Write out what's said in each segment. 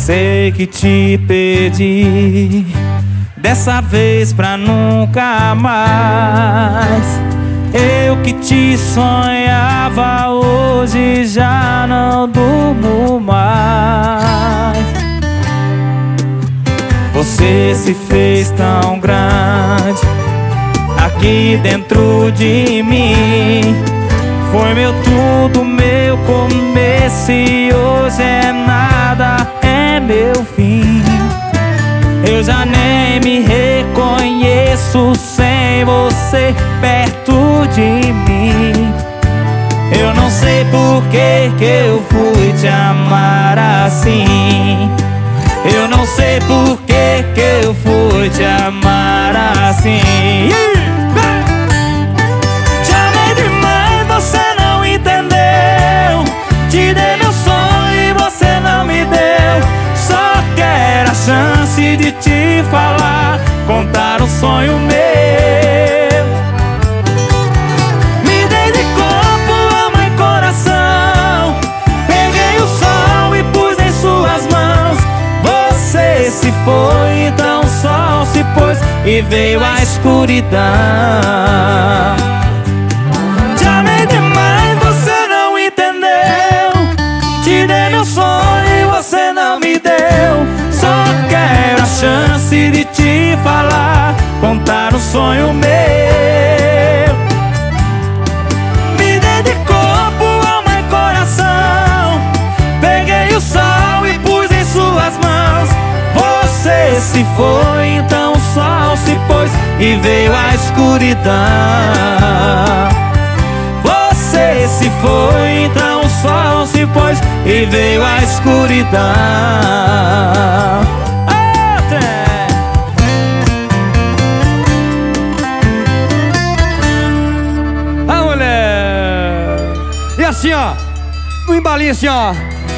Sei que te perdi, dessa vez pra nunca mais. Eu que te sonhava, hoje já não durmo mais. Você se fez tão grande aqui dentro de mim. Foi meu tudo, meu começo, e hoje é nada, é meu fim. Eu já nem me reconheço sem você perto de mim. Eu não sei por que eu fui te amar assim. Eu não sei por que eu fui te amar assim. Te amei demais, você não entendeu. Te dei meu sonho e você não me deu. Só quero a chance de te falar, contar um sonho meu. Me dei de corpo, alma e coração. Peguei o sol e pus em suas mãos. Você se foi, então o sol se pôs e veio a escuridão. Te amei demais, você não entendeu. Te dei meu sonho e você não me deu. Só quero a chance de te falar, contar um sonho meu. Me dei de corpo, alma e coração. Peguei o sol e pus em suas mãos. Você se foi, então o sol se pôs e veio a escuridão. Você se foi, então o sol se pôs e veio a escuridão. Ah, mulher! E assim, ó, no embalinho assim, ó.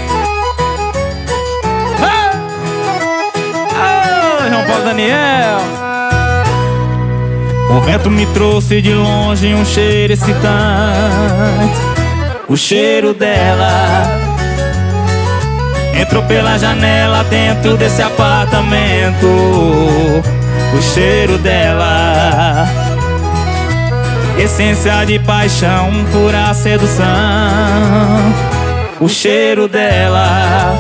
João Paulo Daniel. O vento me trouxe de longe um cheiro excitante, o cheiro dela. Entrou pela janela dentro desse apartamento, o cheiro dela. Essência de paixão, pura sedução, o cheiro dela.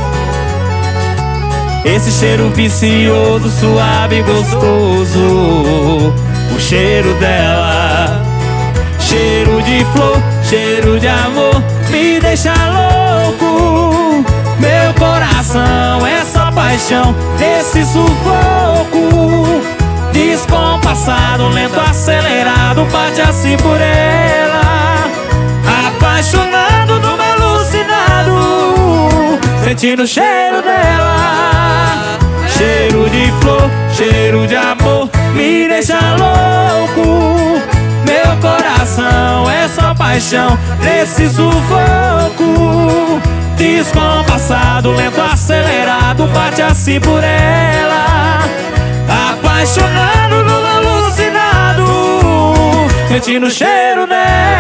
Esse cheiro vicioso, suave e gostoso, o cheiro dela. Cheiro de flor, cheiro de amor, me deixa louco. Meu coração é só paixão, esse sufoco descompassado, lento, acelerado, bate assim por ela. Apaixonado, numa alucinado, sentindo o cheiro dela. Cheiro de flor, cheiro de amor, me deixa louco. Meu coração é só paixão, nesse sufoco descompassado, lento, acelerado, bate assim por ela. Apaixonado, num alucinado, sentindo o cheiro dela.